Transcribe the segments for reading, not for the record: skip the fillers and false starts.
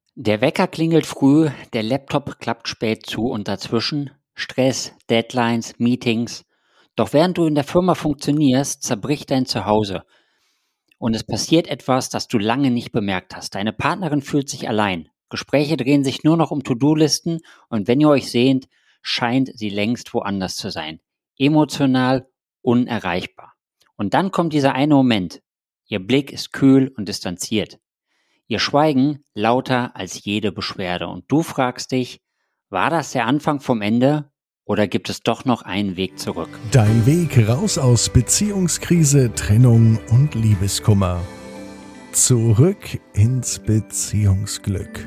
Der Wecker klingelt früh, der Laptop klappt spät zu und dazwischen Stress, Deadlines, Meetings. Doch während du in der Firma funktionierst, zerbricht dein Zuhause und es passiert etwas, das du lange nicht bemerkt hast. Deine Partnerin fühlt sich allein. Gespräche drehen sich nur noch um To-Do-Listen und wenn ihr euch sehnt, scheint sie längst woanders zu sein. Emotional unerreichbar. Und dann kommt dieser eine Moment. Ihr Blick ist kühl und distanziert. Ihr Schweigen lauter als jede Beschwerde. Und du fragst dich, war das der Anfang vom Ende oder gibt es doch noch einen Weg zurück? Dein Weg raus aus Beziehungskrise, Trennung und Liebeskummer. Zurück ins Beziehungsglück.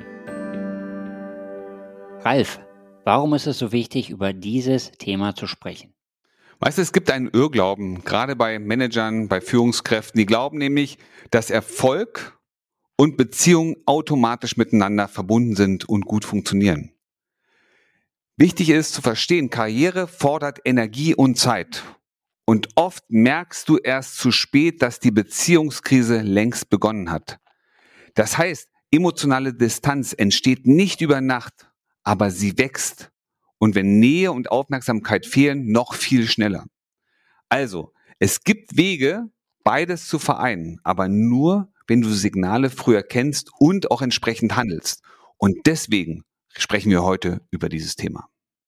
Ralf, warum ist es so wichtig, über dieses Thema zu sprechen? Weißt du, es gibt einen Irrglauben, gerade bei Managern, bei Führungskräften, die glauben nämlich, dass Erfolg und Beziehung automatisch miteinander verbunden sind und gut funktionieren. Wichtig ist zu verstehen, Karriere fordert Energie und Zeit. Und oft merkst du erst zu spät, dass die Beziehungskrise längst begonnen hat. Das heißt, emotionale Distanz entsteht nicht über Nacht, aber sie wächst. Und wenn Nähe und Aufmerksamkeit fehlen, noch viel schneller. Also, es gibt Wege, beides zu vereinen, aber nur, wenn du Signale früher kennst und auch entsprechend handelst. Und deswegen sprechen wir heute über dieses Thema.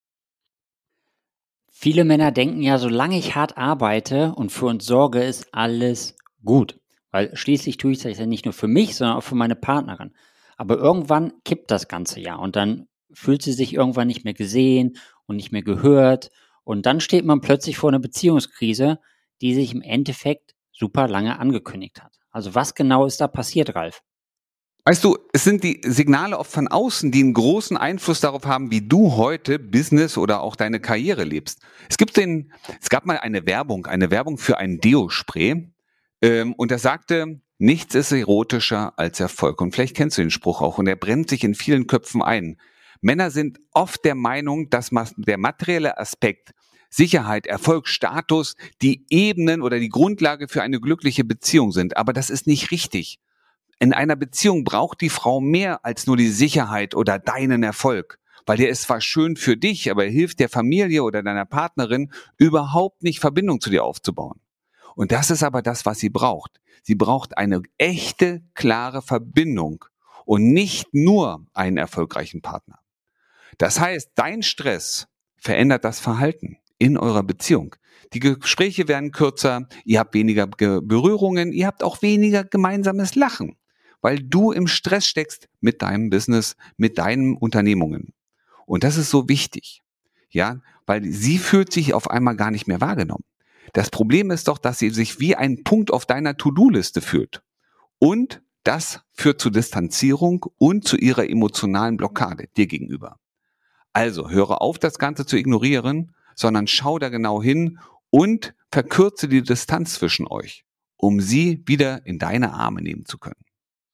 Viele Männer denken ja, solange ich hart arbeite und für uns sorge, ist alles gut. Weil schließlich tue ich das ja nicht nur für mich, sondern auch für meine Partnerin. Aber irgendwann kippt das Ganze ja und dann fühlt sie sich irgendwann nicht mehr gesehen und nicht mehr gehört. Und dann steht man plötzlich vor einer Beziehungskrise, die sich im Endeffekt super lange angekündigt hat. Also was genau ist da passiert, Ralf? Weißt du, es sind die Signale oft von außen, die einen großen Einfluss darauf haben, wie du heute Business oder auch deine Karriere lebst. Es gab mal eine Werbung für ein Deo-Spray, und das sagte, nichts ist erotischer als Erfolg. Und vielleicht kennst du den Spruch auch und er brennt sich in vielen Köpfen ein. Männer sind oft der Meinung, dass der materielle Aspekt Sicherheit, Erfolg, Status die Ebenen oder die Grundlage für eine glückliche Beziehung sind. Aber das ist nicht richtig. In einer Beziehung braucht die Frau mehr als nur die Sicherheit oder deinen Erfolg, weil der ist zwar schön für dich, aber er hilft der Familie oder deiner Partnerin überhaupt nicht Verbindung zu dir aufzubauen. Und das ist aber das, was sie braucht. Sie braucht eine echte, klare Verbindung und nicht nur einen erfolgreichen Partner. Das heißt, dein Stress verändert das Verhalten in eurer Beziehung. Die Gespräche werden kürzer, ihr habt weniger Berührungen, ihr habt auch weniger gemeinsames Lachen, weil du im Stress steckst mit deinem Business, mit deinen Unternehmungen. Und das ist so wichtig, ja, weil sie fühlt sich auf einmal gar nicht mehr wahrgenommen. Das Problem ist doch, dass sie sich wie ein Punkt auf deiner To-Do-Liste fühlt. Und das führt zu Distanzierung und zu ihrer emotionalen Blockade dir gegenüber. Also höre auf, das Ganze zu ignorieren, sondern schau da genau hin und verkürze die Distanz zwischen euch, um sie wieder in deine Arme nehmen zu können.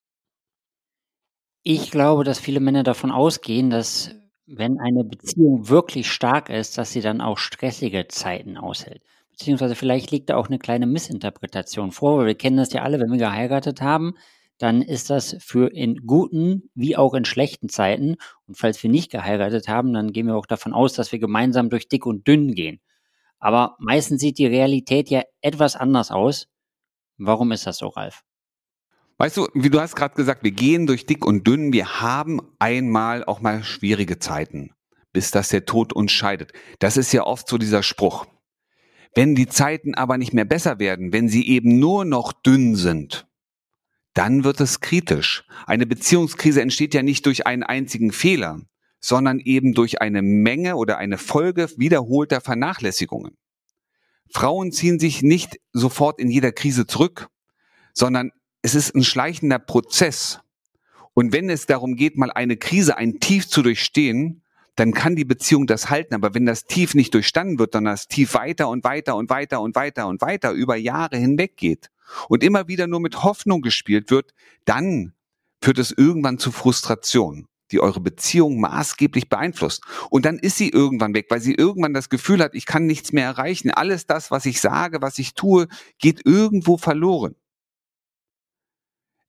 Ich glaube, dass viele Männer davon ausgehen, dass wenn eine Beziehung wirklich stark ist, dass sie dann auch stressige Zeiten aushält. Beziehungsweise vielleicht liegt da auch eine kleine Missinterpretation vor, weil wir kennen das ja alle, wenn wir geheiratet haben, dann ist das für in guten wie auch in schlechten Zeiten. Und falls wir nicht geheiratet haben, dann gehen wir auch davon aus, dass wir gemeinsam durch dick und dünn gehen. Aber meistens sieht die Realität ja etwas anders aus. Warum ist das so, Ralf? Weißt du, wie du hast gerade gesagt, wir gehen durch dick und dünn, wir haben einmal auch mal schwierige Zeiten, bis dass der Tod uns scheidet. Das ist ja oft so dieser Spruch. Wenn die Zeiten aber nicht mehr besser werden, wenn sie eben nur noch dünn sind, dann wird es kritisch. Eine Beziehungskrise entsteht ja nicht durch einen einzigen Fehler, sondern eben durch eine Menge oder eine Folge wiederholter Vernachlässigungen. Frauen ziehen sich nicht sofort in jeder Krise zurück, sondern es ist ein schleichender Prozess. Und wenn es darum geht, mal eine Krise, ein Tief zu durchstehen, dann kann die Beziehung das halten. Aber wenn das Tief nicht durchstanden wird, dann das Tief weiter und weiter und weiter und weiter und weiter über Jahre hinweg geht und immer wieder nur mit Hoffnung gespielt wird, dann führt es irgendwann zu Frustration, die eure Beziehung maßgeblich beeinflusst. Und dann ist sie irgendwann weg, weil sie irgendwann das Gefühl hat, ich kann nichts mehr erreichen. Alles das, was ich sage, was ich tue, geht irgendwo verloren.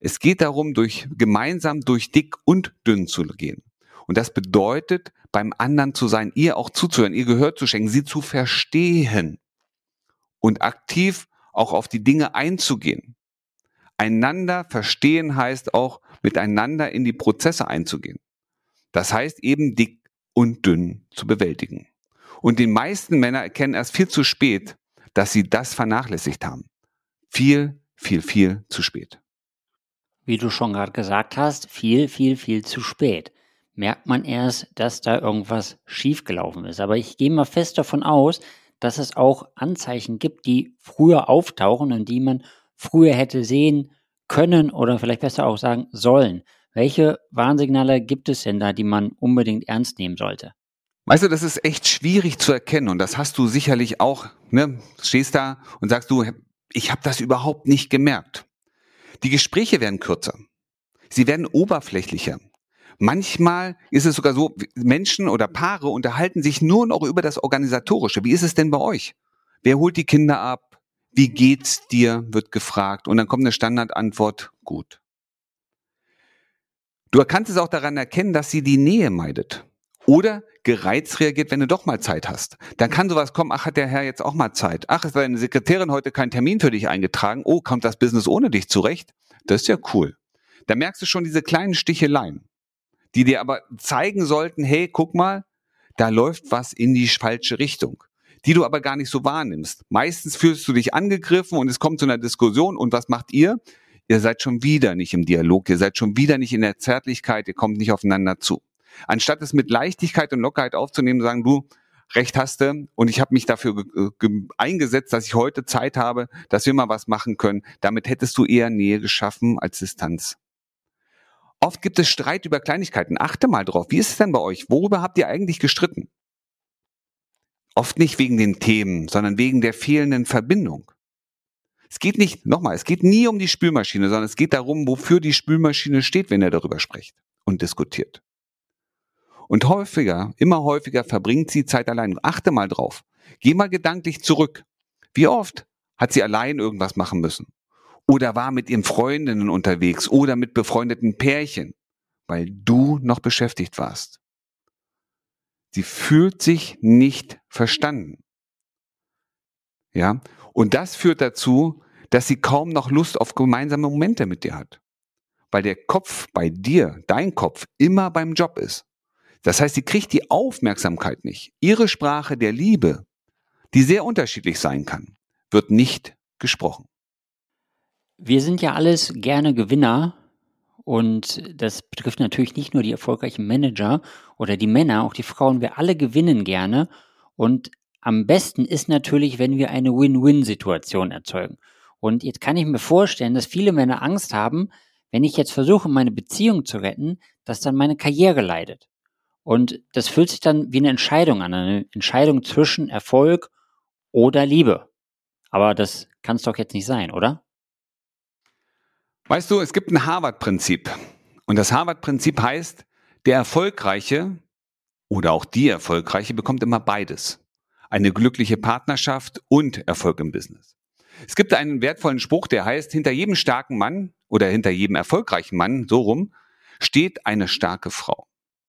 Es geht darum, gemeinsam durch dick und dünn zu gehen. Und das bedeutet, beim anderen zu sein, ihr auch zuzuhören, ihr Gehör zu schenken, sie zu verstehen und aktiv auch auf die Dinge einzugehen. Einander verstehen heißt auch, miteinander in die Prozesse einzugehen. Das heißt eben, dick und dünn zu bewältigen. Und die meisten Männer erkennen erst viel zu spät, dass sie das vernachlässigt haben. Viel zu spät. Wie du schon gerade gesagt hast, viel zu spät. Merkt man erst, dass da irgendwas schiefgelaufen ist. Aber ich gehe mal fest davon aus, dass es auch Anzeichen gibt, die früher auftauchen und die man früher hätte sehen können oder vielleicht besser auch sagen sollen. Welche Warnsignale gibt es denn da, die man unbedingt ernst nehmen sollte? Weißt du, das ist echt schwierig zu erkennen und das hast du sicherlich auch. Ne? Stehst da und sagst du, ich habe das überhaupt nicht gemerkt. Die Gespräche werden kürzer. Sie werden oberflächlicher. Manchmal ist es sogar so, Menschen oder Paare unterhalten sich nur noch über das Organisatorische. Wie ist es denn bei euch? Wer holt die Kinder ab? Wie geht's dir? Wird gefragt. Und dann kommt eine Standardantwort, gut. Du kannst es auch daran erkennen, dass sie die Nähe meidet. Oder gereizt reagiert, wenn du doch mal Zeit hast. Dann kann sowas kommen, ach, hat der Herr jetzt auch mal Zeit? Ach, ist deine Sekretärin heute keinen Termin für dich eingetragen? Oh, kommt das Business ohne dich zurecht? Das ist ja cool. Da merkst du schon diese kleinen Sticheleien, die dir aber zeigen sollten, hey, guck mal, da läuft was in die falsche Richtung, die du aber gar nicht so wahrnimmst. Meistens fühlst du dich angegriffen und es kommt zu einer Diskussion und was macht ihr? Ihr seid schon wieder nicht im Dialog, ihr seid schon wieder nicht in der Zärtlichkeit, ihr kommt nicht aufeinander zu. Anstatt es mit Leichtigkeit und Lockerheit aufzunehmen, sagen du, recht hast du und ich habe mich dafür eingesetzt, dass ich heute Zeit habe, dass wir mal was machen können. Damit hättest du eher Nähe geschaffen als Distanz. Oft gibt es Streit über Kleinigkeiten. Achte mal drauf. Wie ist es denn bei euch? Worüber habt ihr eigentlich gestritten? Oft nicht wegen den Themen, sondern wegen der fehlenden Verbindung. Es geht nie um die Spülmaschine, sondern es geht darum, wofür die Spülmaschine steht, wenn ihr darüber sprecht und diskutiert. Und immer häufiger verbringt sie Zeit allein. Achte mal drauf. Geh mal gedanklich zurück. Wie oft hat sie allein irgendwas machen müssen? Oder war mit ihren Freundinnen unterwegs oder mit befreundeten Pärchen, weil du noch beschäftigt warst. Sie fühlt sich nicht verstanden. Ja? Und das führt dazu, dass sie kaum noch Lust auf gemeinsame Momente mit dir hat. Weil der Kopf bei dir, dein Kopf, immer beim Job ist. Das heißt, sie kriegt die Aufmerksamkeit nicht. Ihre Sprache der Liebe, die sehr unterschiedlich sein kann, wird nicht gesprochen. Wir sind ja alles gerne Gewinner und das betrifft natürlich nicht nur die erfolgreichen Manager oder die Männer, auch die Frauen. Wir alle gewinnen gerne und am besten ist natürlich, wenn wir eine Win-Win-Situation erzeugen. Und jetzt kann ich mir vorstellen, dass viele Männer Angst haben, wenn ich jetzt versuche, meine Beziehung zu retten, dass dann meine Karriere leidet. Und das fühlt sich dann wie eine Entscheidung an, eine Entscheidung zwischen Erfolg oder Liebe. Aber das kann es doch jetzt nicht sein, oder? Weißt du, es gibt ein Harvard-Prinzip. Und das Harvard-Prinzip heißt, der Erfolgreiche oder auch die Erfolgreiche bekommt immer beides. Eine glückliche Partnerschaft und Erfolg im Business. Es gibt einen wertvollen Spruch, der heißt, hinter jedem starken Mann oder hinter jedem erfolgreichen Mann, so rum, steht eine starke Frau.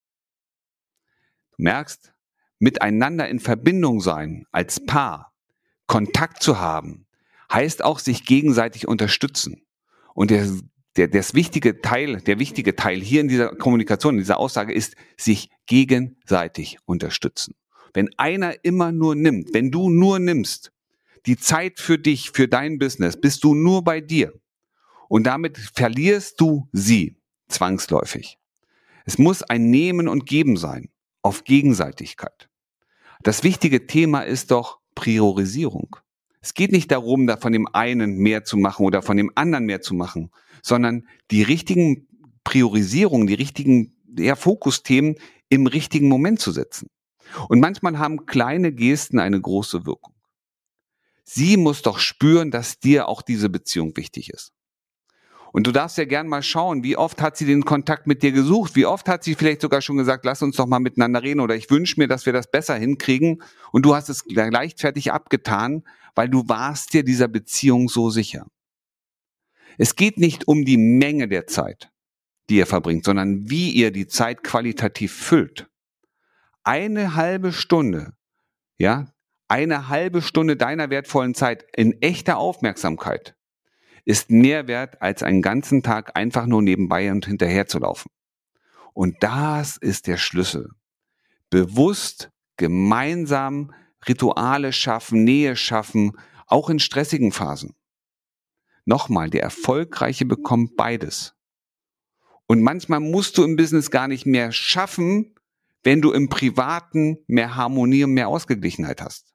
Du merkst, miteinander in Verbindung sein, als Paar, Kontakt zu haben, heißt auch sich gegenseitig unterstützen. Und der wichtige Teil hier in dieser Kommunikation, in dieser Aussage ist, sich gegenseitig unterstützen. Wenn einer immer nur nimmt, wenn du nur nimmst, die Zeit für dich, für dein Business, bist du nur bei dir. Und damit verlierst du sie zwangsläufig. Es muss ein Nehmen und Geben sein, auf Gegenseitigkeit. Das wichtige Thema ist doch Priorisierung. Es geht nicht darum, da von dem einen mehr zu machen oder von dem anderen mehr zu machen, sondern die richtigen Priorisierungen, die richtigen Fokusthemen im richtigen Moment zu setzen. Und manchmal haben kleine Gesten eine große Wirkung. Sie muss doch spüren, dass dir auch diese Beziehung wichtig ist. Und du darfst ja gern mal schauen, wie oft hat sie den Kontakt mit dir gesucht? Wie oft hat sie vielleicht sogar schon gesagt, lass uns doch mal miteinander reden oder ich wünsche mir, dass wir das besser hinkriegen. Und du hast es leichtfertig abgetan, weil du warst dir dieser Beziehung so sicher. Es geht nicht um die Menge der Zeit, die ihr verbringt, sondern wie ihr die Zeit qualitativ füllt. Eine halbe Stunde, ja, eine halbe Stunde deiner wertvollen Zeit in echter Aufmerksamkeit ist mehr wert, als einen ganzen Tag einfach nur nebenbei und hinterher zu laufen. Und das ist der Schlüssel. Bewusst, gemeinsam Rituale schaffen, Nähe schaffen, auch in stressigen Phasen. Nochmal, der Erfolgreiche bekommt beides. Und manchmal musst du im Business gar nicht mehr schaffen, wenn du im Privaten mehr Harmonie und mehr Ausgeglichenheit hast.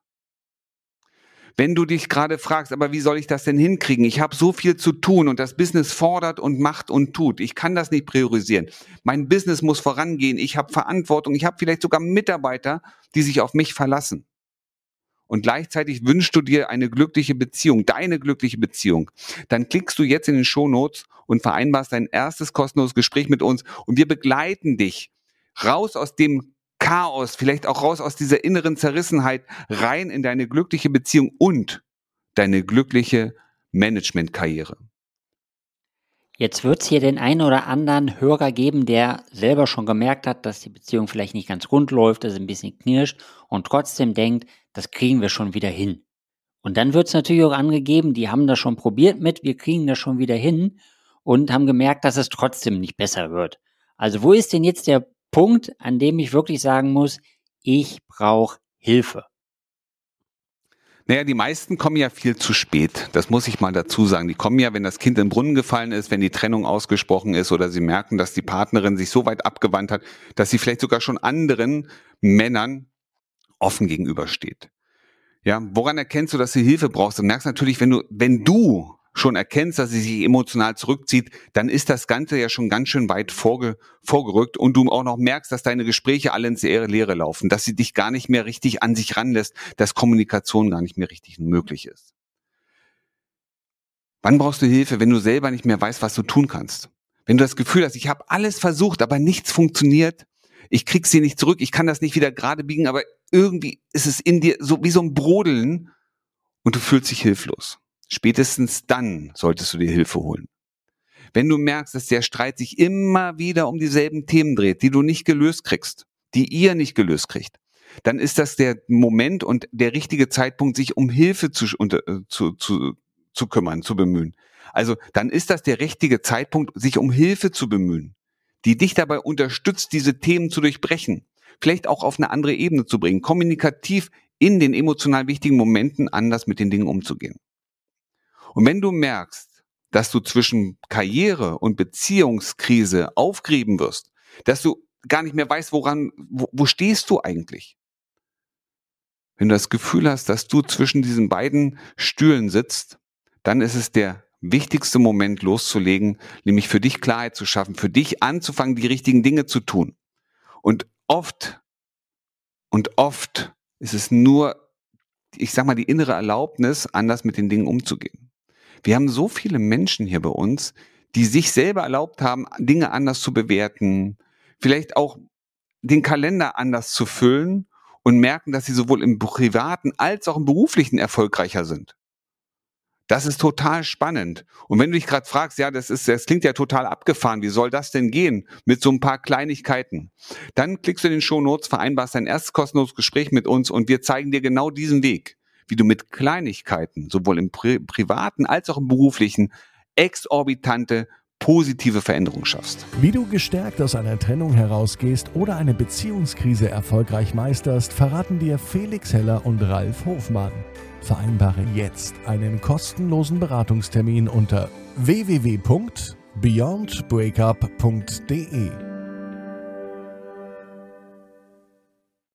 Wenn du dich gerade fragst, aber wie soll ich das denn hinkriegen? Ich habe so viel zu tun und das Business fordert und macht und tut. Ich kann das nicht priorisieren. Mein Business muss vorangehen. Ich habe Verantwortung. Ich habe vielleicht sogar Mitarbeiter, die sich auf mich verlassen. Und gleichzeitig wünschst du dir eine glückliche Beziehung, deine glückliche Beziehung. Dann klickst du jetzt in den Shownotes und vereinbarst dein erstes kostenloses Gespräch mit uns und wir begleiten dich raus aus dem Chaos, vielleicht auch raus aus dieser inneren Zerrissenheit, rein in deine glückliche Beziehung und deine glückliche Managementkarriere. Jetzt wird es hier den einen oder anderen Hörer geben, der selber schon gemerkt hat, dass die Beziehung vielleicht nicht ganz rund läuft, dass es ein bisschen knirscht und trotzdem denkt, das kriegen wir schon wieder hin. Und dann wird es natürlich auch angegeben, die haben das schon probiert mit, wir kriegen das schon wieder hin und haben gemerkt, dass es trotzdem nicht besser wird. Also wo ist denn jetzt der Punkt, an dem ich wirklich sagen muss, ich brauche Hilfe? Naja, die meisten kommen ja viel zu spät. Das muss ich mal dazu sagen. Die kommen ja, wenn das Kind in den Brunnen gefallen ist, wenn die Trennung ausgesprochen ist oder sie merken, dass die Partnerin sich so weit abgewandt hat, dass sie vielleicht sogar schon anderen Männern offen gegenübersteht. Ja, woran erkennst du, dass du Hilfe brauchst? Du merkst natürlich, wenn du schon erkennst, dass sie sich emotional zurückzieht, dann ist das Ganze ja schon ganz schön weit vorgerückt und du auch noch merkst, dass deine Gespräche alle ins Leere laufen, dass sie dich gar nicht mehr richtig an sich ranlässt, dass Kommunikation gar nicht mehr richtig möglich ist. Wann brauchst du Hilfe, wenn du selber nicht mehr weißt, was du tun kannst? Wenn du das Gefühl hast, ich habe alles versucht, aber nichts funktioniert, ich krieg sie nicht zurück, ich kann das nicht wieder gerade biegen, aber irgendwie ist es in dir so wie so ein Brodeln und du fühlst dich hilflos. Spätestens dann solltest du dir Hilfe holen. Wenn du merkst, dass der Streit sich immer wieder um dieselben Themen dreht, die du nicht gelöst kriegst, die ihr nicht gelöst kriegt, dann ist das der Moment und der richtige Zeitpunkt, sich um Hilfe zu kümmern, zu bemühen. Also dann ist das der richtige Zeitpunkt, sich um Hilfe zu bemühen, die dich dabei unterstützt, diese Themen zu durchbrechen, vielleicht auch auf eine andere Ebene zu bringen, kommunikativ in den emotional wichtigen Momenten anders mit den Dingen umzugehen. Und wenn du merkst, dass du zwischen Karriere und Beziehungskrise aufgerieben wirst, dass du gar nicht mehr weißt, wo stehst du eigentlich? Wenn du das Gefühl hast, dass du zwischen diesen beiden Stühlen sitzt, dann ist es der wichtigste Moment loszulegen, nämlich für dich Klarheit zu schaffen, für dich anzufangen, die richtigen Dinge zu tun. Und oft ist es nur, ich sag mal, die innere Erlaubnis, anders mit den Dingen umzugehen. Wir haben so viele Menschen hier bei uns, die sich selber erlaubt haben, Dinge anders zu bewerten, vielleicht auch den Kalender anders zu füllen und merken, dass sie sowohl im privaten als auch im beruflichen erfolgreicher sind. Das ist total spannend. Und wenn du dich gerade fragst, ja, das klingt ja total abgefahren, wie soll das denn gehen mit so ein paar Kleinigkeiten? Dann klickst du in den Shownotes, vereinbarst dein erstes kostenloses Gespräch mit uns und wir zeigen dir genau diesen Weg, wie du mit Kleinigkeiten, sowohl im privaten als auch im beruflichen, exorbitante, positive Veränderungen schaffst. Wie du gestärkt aus einer Trennung herausgehst oder eine Beziehungskrise erfolgreich meisterst, verraten dir Felix Heller und Ralf Hofmann. Vereinbare jetzt einen kostenlosen Beratungstermin unter www.beyondbreakup.de.